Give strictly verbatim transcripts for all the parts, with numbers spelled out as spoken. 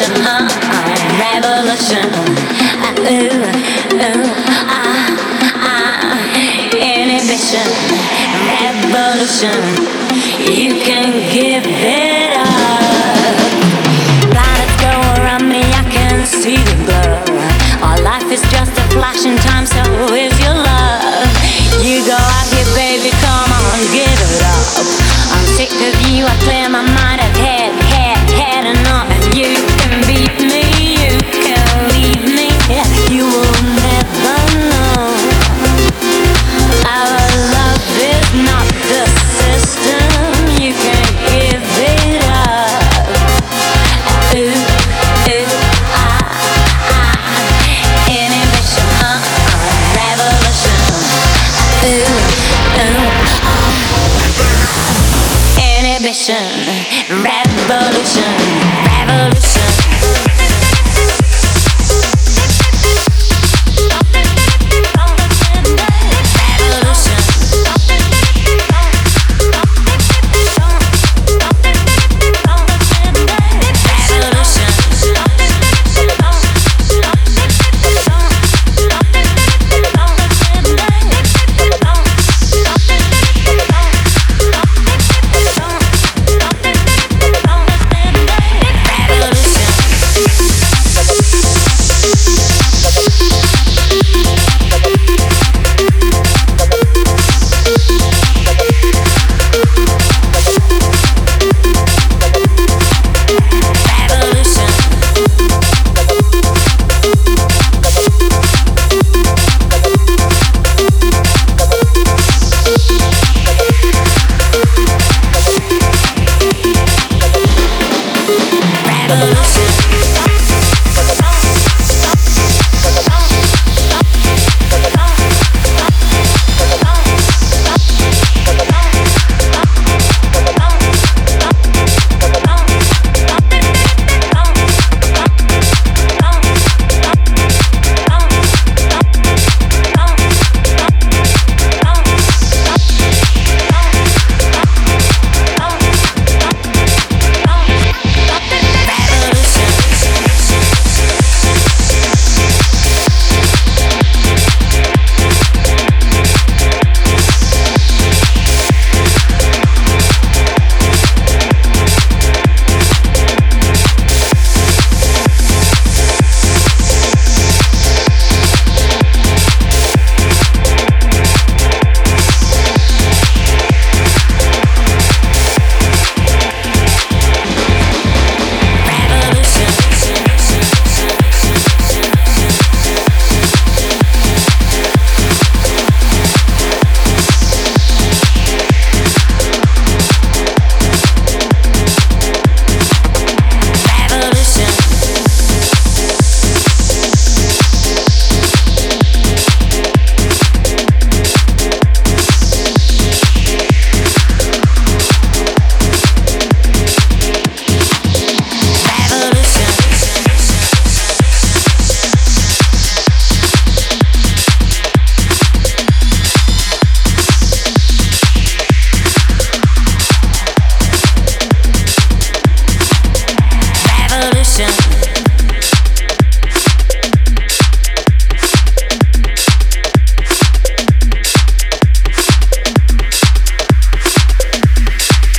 Revolution, uh, uh, revolution. Uh, ooh, ooh, ah, ah. Inhibition, revolution. You can give it up. Planets go around me, I can see the glow. Our life is just a flash in time, so is your love. You go out here, baby, come on, give it up. I'm sick of you, I clear my mind, I've had, had, had enough. And you can beat me, you can leave me, you will never know. Our love is not the system, you can give it up. Ooh, ooh, ah, ah. Inhibition, uh, uh, revolution. Ooh, ooh, ah. Inhibition, revolution, revolution.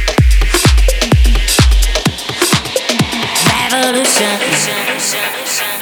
Revolution.